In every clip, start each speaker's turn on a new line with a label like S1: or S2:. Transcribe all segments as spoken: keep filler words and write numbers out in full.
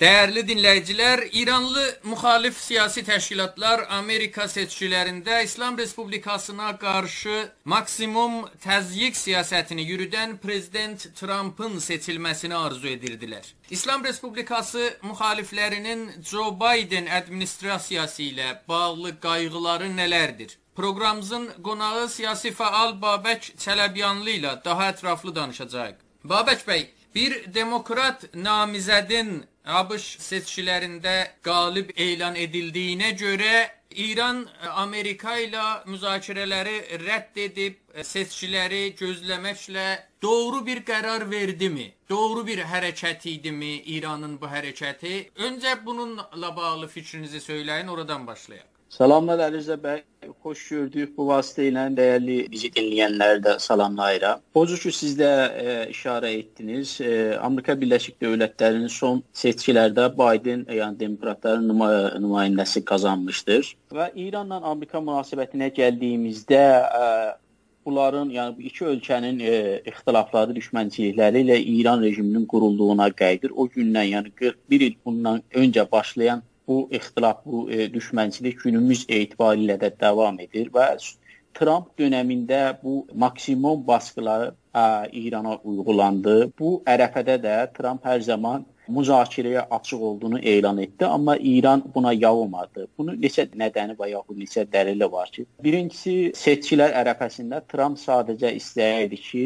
S1: Değerli dinleyiciler, İranlı muhalif siyasi teşkilatlar Amerika seçkilərində İslam Respublikasına karşı maksimum təzyiq siyasətini yürüdən Prezident Trump'ın seçilməsini arzu edirdilər. İslam Respublikası muhaliflərinin Joe Biden administrasiyası ilə bağlı qayğıları nələrdir? Proqramımızın qonağı siyasi faal Babək Çələbyanlı ilə daha ətraflı danışacağıq. Babək bəy, bir demokrat namizədin ABŞ seçkilərində qalib elan edildiyinə görə İran Amerika ilə müzakirələri rədd edib seçkiləri gözləməklə doğru bir qərar verdimi? Doğru bir hərəkət idimi İranın bu hərəkəti? Öncə bununla bağlı fikrinizi söyləyin, oradan başlayaq.
S2: Salamlar Əlirzə bəy, xoş gördük. Bu vasitə ilə dəyərli bizi dinləyənləri də salamlayıram. Hoca ki, siz də e, işarə etdiniz. E, Amerika Birləşik Dövlətlərinin son seçkilərdə Biden, yəni demokratların numa nümayəndəsi qazanmışdır. Və İranla Amerika münasibətinə gəldiyimizdə e, bunların, yəni bu iki ölkənin e, ixtilafları, düşmənçilikləri ilə İran rejiminin qurulduğuna qayıdır. O gündən, yəni qırx bir il bundan öncə başlayan bu ixtilaf, bu e, düşmənçilik günümüz etibarilə də davam edir və Trump dönəmində bu maksimum baskıları e, İrana uyğulandı. Bu ərəfədə də Trump hər zaman müzakirəyə açıq olduğunu elan etdi, amma İran buna yavmadı. Bunun neçə nədəni və yaxud neçə dəlili var ki, birincisi seçkilər ərəfəsində Trump sadəcə istəyirdi ki,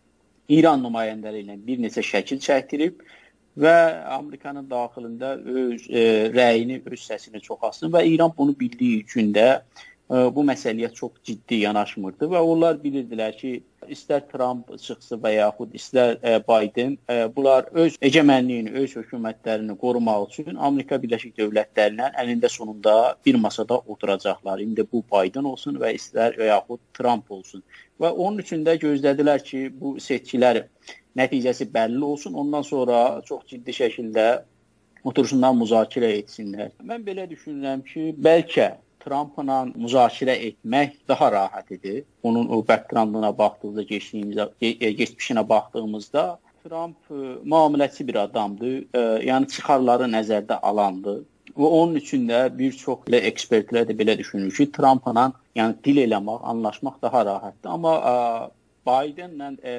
S2: İran nümayəndələri ilə bir neçə şəkil çəkdirib və Amerikanın daxilində öz e, rəyini, öz səsini çoxalsın və İran bunu bildiyi üçün də e, bu məsələyə çox ciddi yanaşmırdı və onlar bilirdilər ki, istər Trump çıxsı və yaxud istər e, Biden, e, bunlar öz egemenliyini, öz hökumətlərini qorumaq üçün Amerika Birləşik Dövlətlərindən əlində sonunda bir masada oturacaqlar. İndi bu Biden olsun və istər və yaxud Trump olsun. Və onun üçün də gözlədilər ki, bu seçkilər nəticəsi bəlli olsun, ondan sonra çox ciddi şəkildə otursundan müzakirə etsinlər. Mən belə düşünürəm ki, bəlkə Trumpla müzakirə etmək daha rahat idi. Onun o backgroundına baxdığımızda, geçdiyimizdə, geçmişinə baxdığımızda Trump müamiləçi bir adamdır. E, yəni çıxarları nəzərdə alandı. Və onun üçün də bir çox ekspertlər də belə düşünür ki, Trumpla yəni dil eləmək, anlaşmaq daha rahatdır. Amma e, Bidenlə e,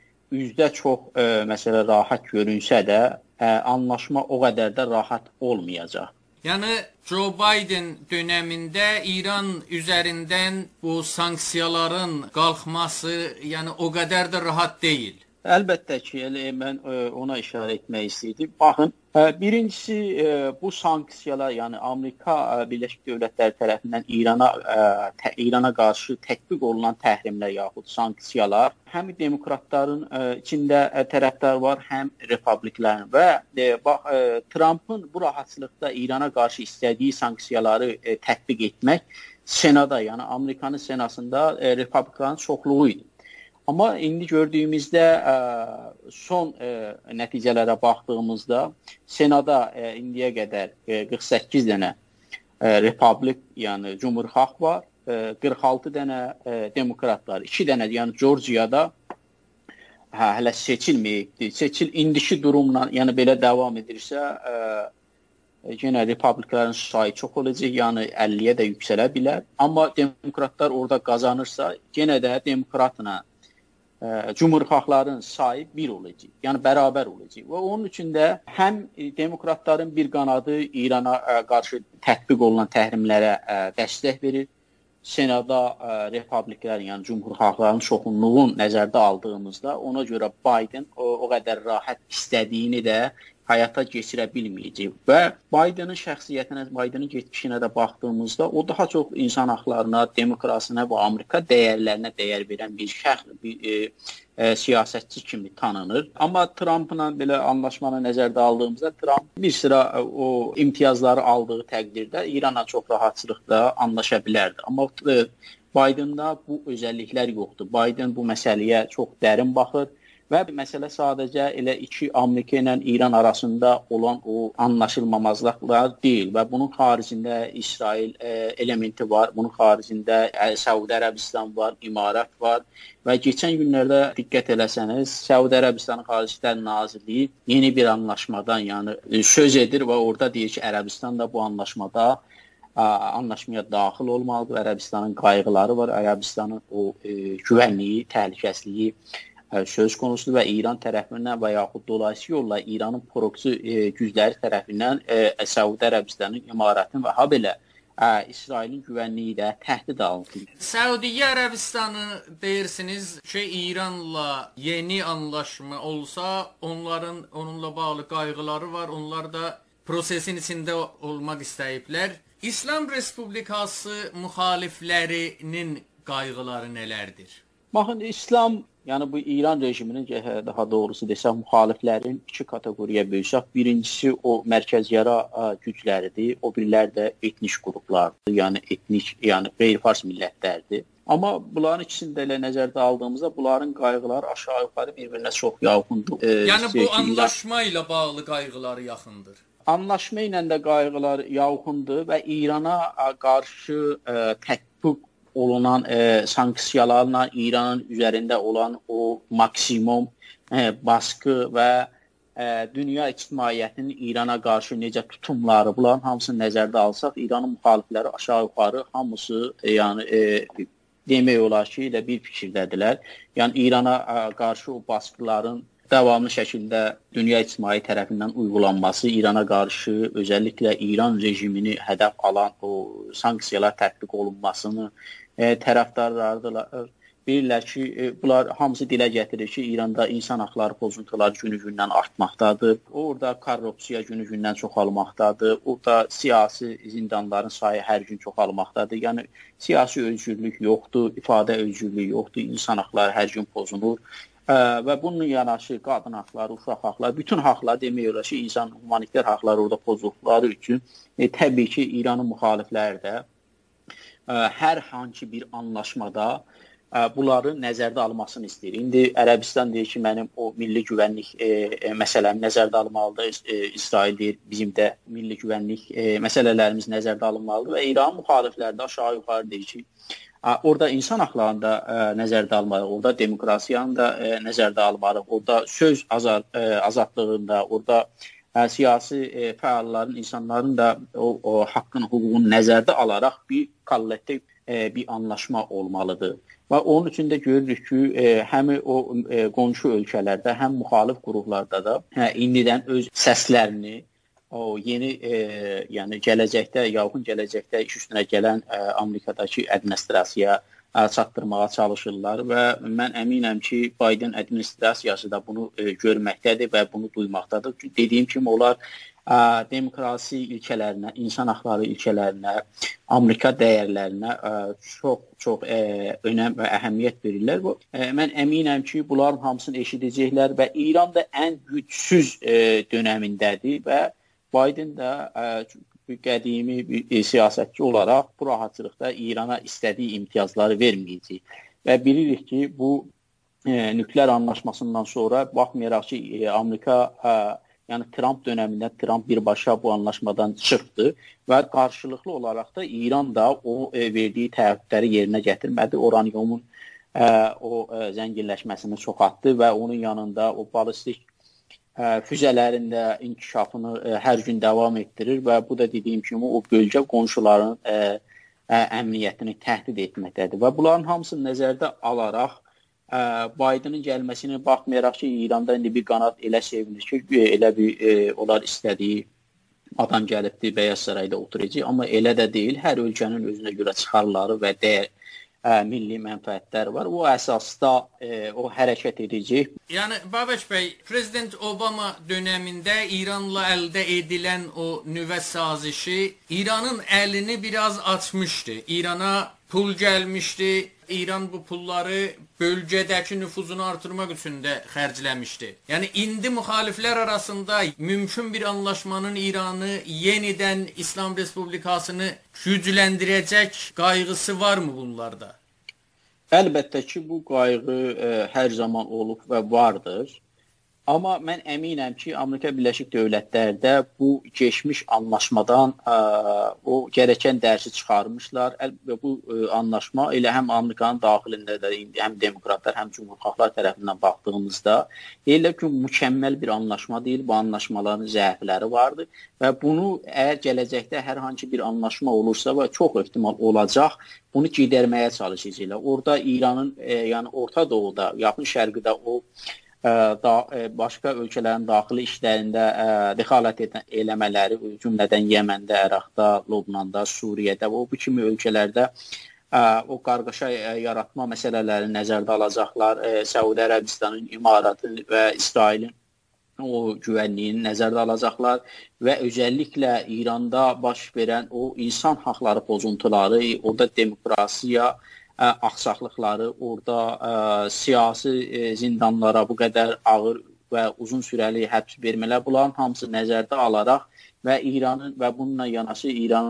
S2: üzdə çox e, məsələ rahat görünsə də, e, anlaşma o qədər də rahat olmayacaq.
S1: Yəni Joe Biden dönəmində İran üzərindən bu sanksiyaların qalxması, yəni o qədər də rahat deyil.
S2: Əlbəttə ki, elə mən e, ona işarə etmək istəyirdim. Baxın, e, birincisi e, bu sanksiyalar, yəni Amerika e, Birləşik Dövlətləri tərəfindən İrana e, tə, İrana qarşı tətbiq olunan təhrimlər yaxud sanksiyalar həm demokratların e, içində e, tərəfdar var, həm republiklərin və e, bax e, Trump'ın bu rahatçılıqda İrana qarşı istədiyi sanksiyaları e, tətbiq etmək Senada, yəni Amerikanın Senasında e, republiklərin çoxluğu idi. Amma indi gördüyümüzdə ə, son ə, nəticələrə baxdığımızda Senada ə, indiyə qədər ə, qırx səkkiz dənə ə, republik, yəni cumhurxalq var, ə, qırx altı dənə ə, demokratlar, iki dənə, yəni Georgiyada hə, hələ seçilməyibdir. Seçil indiki durumla, yəni belə davam edirsə, ə, yenə republiklərin sayı çox olacaq, yəni əlliyə də yüksələ bilər. Amma demokratlar orada qazanırsa, yenə də demokratla Cumhurxalqların sayı bir olacaq, yəni bərabər olacaq. Və onun üçün də həm demokratların bir qanadı İrana qarşı tətbiq olunan təhrimlərə dəstək verir. Senada republiklərin, yəni cumhurxalqların çoxunluğun nəzərdə aldığımızda ona görə Biden o, o qədər rahat istədiyini də həyata keçirə bilməyəcək. Və Bidenin şəxsiyyətinə, Bidenin getmişinə də baxdığımızda o daha çox insan haqlarına, demokrasiyasına və Amerika dəyərlərinə dəyər verən bir şəxs, bir e, e, siyasətçi kimi tanınır. Amma Trump'la belə anlaşmanı nəzərdə aldığımızda Trump bir sıra e, o imtiyazları aldığı təqdirdə İranla çox rahatçılıqla anlaşa bilərdi. Amma e, Biden'da bu özəlliklər yoxdur. Biden bu məsələyə çox dərin baxır Və məsələ sadəcə elə iki Amerika ilə İran arasında olan o anlaşılmamazlıqlar deyil və bunun xaricində İsrail e, elementi var, bunun xaricində e, Səudi Ərəbistan var, İmarət var və keçən günlərdə diqqət eləsəniz, Səudi Ərəbistanın Xarici İşlər Nazirliyi yeni bir anlaşmadan, yəni e, söz edir və orada deyir ki, Ərəbistan da bu anlaşmada a, anlaşmaya daxil olmalıdır. Ərəbistanın qayğıları var, Ərəbistanın o e, güvənliyi, təhlükəsizliyi söz konusudur və İran tərəfindən və yaxud dolayısıyla yolla İranın proksi e, gücləri tərəfindən e, Səudi Ərəbistanın, İmarətin və habelə e, İsrailin güvənliyi də təhdid altındadır.
S1: Səudiyyə Ərəbistanı deyirsiniz ki, İranla yeni anlaşma olsa, onların onunla bağlı qayğıları var, onlar da prosesin içində olmaq istəyiblər. İslam Respublikası müxaliflərinin qayğıları nələrdir?
S2: Baxın, İslam, yəni bu İran rejiminin, daha doğrusu desək, müxaliflərin iki kateqoriyaya bölsək. Birincisi o mərkəzyara gücləridir, o birilər də etnik qruplardır, yəni etnik, yəni qeyri-fars millətlərdir. Amma bunların ikisini də elə nəzərdə aldığımızda bunların qayğıları aşağı-yuxarı bir-birinə çox yaxındır. E,
S1: yəni bu anlaşma ilə bağlı qayğıları yaxındır.
S2: Anlaşma ilə də qayğılar yaxındır və İrana qarşı e, tətbiq olunan e, sanksiyalarla İranın üzərində olan o maksimum e, baskı və e, dünya ictimaiyyətinin İrana qarşı necə tutumları, bunların hamısını nəzərdə alsaq, İranın müxalifləri aşağı-yuxarı hamısı e, yəni e, demək olar ki, elə bir fikirdədirlər. Yəni İrana e, qarşı o baskıların davamlı şəkildə dünya ictimai tərəfindən uyğulanması, İrana qarşı özəlliklə İran rejimini hədəf alan o sanksiyalar tətbiq olunmasını e, tərəfdarlarıdırlar. Bilirlər ki, e, bunlar hamısı dilə gətirir ki, İranda insan haqları pozuntuları günü-gündən artmaqdadır. Orada korrupsiya günü-gündən çoxalmaqdadır. Orada siyasi zindanların sayı hər gün çoxalmaqdadır. Yəni siyasi özgürlük yoxdur, ifadə özgürlüyü yoxdur, insan haqları hər gün pozulur. Ə, və bunun yanaşı qadın haqları, uşaq haqları, bütün haqlar demək olar ki, insan humanitar haqları orada pozulduqları üçün e, təbii ki, İranın müxalifləri də ə, hər hansı bir anlaşmada ə, bunları nəzərdə almasını istəyir. İndi Ərəbistan deyir ki, mənim o milli güvənlik e, e, məsələmi nəzərdə alınmalıdır. E, İsrail deyir, bizim də milli güvənlik e, məsələlərimiz nəzərdə alınmalıdır və İran müxalifləri də aşağı-yuxarı deyir ki, orada insan haqlarını da ə, nəzərdə almalıyıq, orada demokrasiyanı da ə, nəzərdə almalıyıq, orada söz azad, ə, azadlığında, orada ə, siyasi ə, fəalların, insanların da o, o haqqın, hüququnu nəzərdə alaraq bir kollektiv ə, bir anlaşma olmalıdır. Və onun üçün də görürük ki, ə, həm o ə, qonşu ölkələrdə, həm müxalif qruplarda da hə, indidən öz səslərini o yeni, e, yəni gələcəkdə, yaxın gələcəkdə iş üstünə gələn e, Amerikadakı administrasiyaya e, çatdırmağa çalışırlar və mən əminəm ki, Biden administrasiyası da bunu e, görməkdədir və bunu duymaqdadır. Dediyim kimi, onlar e, demokrasi ilkələrinə, insan haqları ilkələrinə, Amerika dəyərlərinə e, çox çox e, önəm və əhəmiyyət verirlər. E, mən əminəm ki, bunların hamısını eşidəcəklər və İran da ən gücsüz e, dönəmindədir və Biden də ə, qədimi bir siyasətçi olaraq bu rahatçılıqda İrana istədiyi imtiyazları verməyəcək. Və bilirik ki, bu ə, nükleer anlaşmasından sonra baxmayaraq ki, ə, Amerika ə, yəni Trump dönəmində Trump birbaşa bu anlaşmadan çıxdı və qarşılıqlı olaraq da İran da o ə, verdiyi təhdidləri yerinə gətirmədi. Uranyumun ə, o ə, zənginləşməsini çoxaltdı və onun yanında o balistik füzələrin də inkişafını ə, hər gün davam etdirir və bu da dediyim kimi o bölgə qonşuların ə, ə, əmniyyətini təhdid etməkdədir. Və bunların hamısını nəzərdə alaraq ə, Bidenin gəlməsini baxmayaraq ki, İranda indi bir qanat elə sevinir ki, elə bir ə, onlar istədiyi adam gəlibdir, Bəyaz Sarayda oturacaq, amma elə də deyil. Hər ölkənin özünə görə çıxarları və dəyər Ə, milli mənfəətlər var. O əsasda e, o hərəkət edəcək.
S1: Yəni Babək bəy, Prezident Obama dönəmində İranla əldə edilən o nüvə sazişi İranın əlini biraz açmışdı. İrana pul gəlmişdi. İran bu pulları bölgədəki nüfuzunu artırmaq üçün də xərcləmişdi. Yəni indi müxaliflər arasında mümkün bir anlaşmanın İranı yenidən İslam Respublikasını gücləndirəcək qayğısı varmı bunlarda?
S2: Əlbəttə ki, bu qayğı e, hər zaman olub və vardır. Amma mən əminəm ki, Amerika Birləşik Dövlətlərdə bu keçmiş anlaşmadan ə, o gərəkən dərsi çıxarmışlar. Və bu ə, anlaşma elə həm Amerikanın daxilində də indi həm demokratlar, həm cümhurxahlar tərəfindən baxdığımızda elə ki, mükəmməl bir anlaşma deyil. Bu anlaşmaların zəifləri vardır və bunu əgər gələcəkdə hər hansı bir anlaşma olursa və çox ehtimal olacaq, bunu gidərməyə çalışacaqlar. Orada İranın, e, yəni Orta Doğuda, Yaxın Şərqdə o Da, başqa ölkələrin daxili işlərində ə, rəxalət eləmələri, cümlədən Yəməndə, Əraqda, Lübnanda, Suriyədə və bu kimi ölkələrdə ə, o qargaşa yaratma məsələlərini nəzərdə alacaqlar. Ə, Səudi Ərəbistanın, İmaratın və İsrailin o güvənliyini nəzərdə alacaqlar və özəlliklə İranda baş verən o insan haqları pozuntuları, orada demokrasiya axsaqlıqları, orada ə, siyasi ə, zindanlara bu qədər ağır və uzun sürəli həbs vermələr, bunların hamısı nəzərdə alaraq və İranın və bununla yanaşı İranın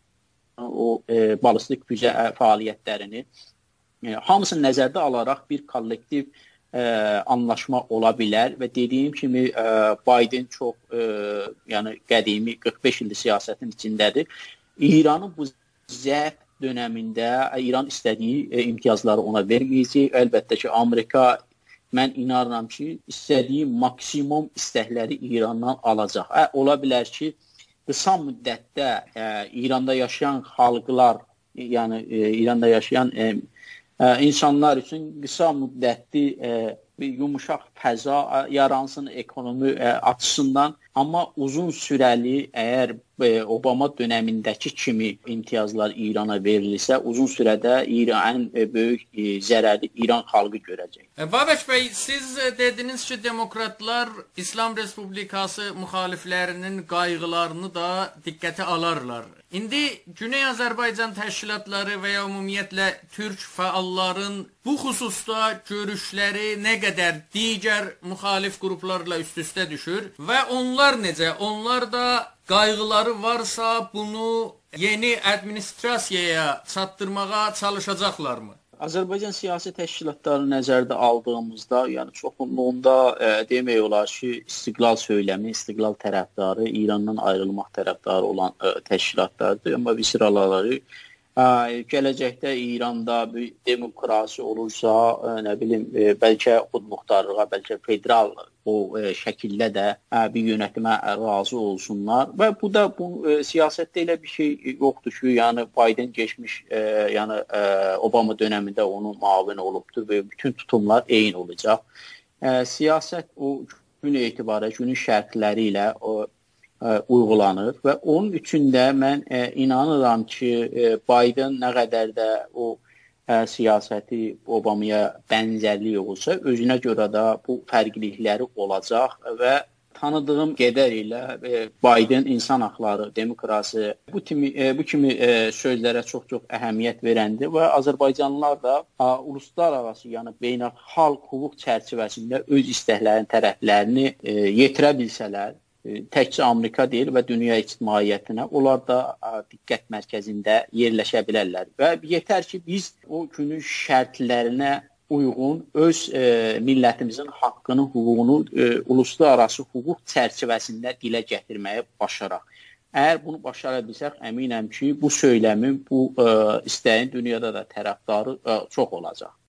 S2: o ə, ballistik füzə fəaliyyətlərini ə, hamısını nəzərdə alaraq bir kollektiv ə, anlaşma ola bilər və dediyim kimi ə, Biden çox ə, yəni qədimi qırx beş illik siyasətin içindədir. İranın bu zəif dönəmində İran istədiyi e, imtiyazları ona verməyəcək. Əlbəttə ki, Amerika, mən inanıram ki, istədiyi maksimum istəkləri İrandan alacaq. Ə, ola bilər ki, qısa müddətdə e, İranda yaşayan xalqlar, yəni e, İranda yaşayan e, e, insanlar üçün qısa müddətli e, bir yumuşaq fəza yaransın ekonomi e, açısından, amma uzun sürəli əgər e, Obama dönəmindəki kimi imtiyazlar İrana verilirsə, uzun sürədə İranın e, böyük e, zərəri İran xalqı görəcək.
S1: Babək bəy, siz dediniz ki, demokratlar İslam Respublikası müxaliflərinin qayğılarını da diqqətə alarlar. İndi Güney Azərbaycan təşkilatları və ya ümumiyyətlə türk fəalların bu xüsusda görüşləri nə qədər digər müxalif qruplarla üst-üstə düşür və onlar necə? Onlar da qayğıları varsa bunu yeni administrasiyaya çatdırmağa çalışacaqlarmı?
S2: Azərbaycan siyasi təşkilatları nəzərdə aldığımızda, yəni çoxunluğunda e, demək olar ki, istiqlal söyləmi, istiqlal tərəfdarı, İrandan ayrılmaq tərəfdarı olan e, təşkilatlardır. Amma bir sıraları e, gələcəkdə İranda bir demokrasi olursa, e, nə bilim, e, bəlkə xudmuxtarlığa, bəlkə federal o e, şəkildə də e, bir yönetimə razı olsunlar və bu da bu e, siyasətdə elə bir şey yoxdur ki, yəni Biden geçmiş, e, yəni e, Obama dönəmində onun müavini olubdur və bütün tutumlar eyni olacaq. E, siyasət o gün etibarı, günün şərtləri ilə o e, uyğulanır və onun üçün də mən e, inanıram ki, e, Biden nə qədər də o Ə, siyasəti Obamaya bənzərlik olsa, özünə görə də bu fərqlilikləri olacaq və tanıdığım qədər ilə e, Biden insan haqları, demokrasi, bu kimi, e, bu kimi e, sözlərə çox-çox əhəmiyyət verəndir və Azərbaycanlılar da a, uluslararası, yəni beynəlxalq hüquq çərçivəsində öz istəklərinin tərəflərini e, yetirə bilsələr, təkcə Amerika deyil və dünya ictimaiyyətinə, onlar da diqqət mərkəzində yerləşə bilərlər. Və yetər ki, biz o günün şərtlərinə uyğun öz e, millətimizin haqqını, hüququnu e, uluslararası hüquq çərçivəsində dilə gətirməyə başaraq. Əgər bunu başara bilsək, əminəm ki, bu söyləmin, bu e, istəyin dünyada da tərəfdarı e, çox olacaq.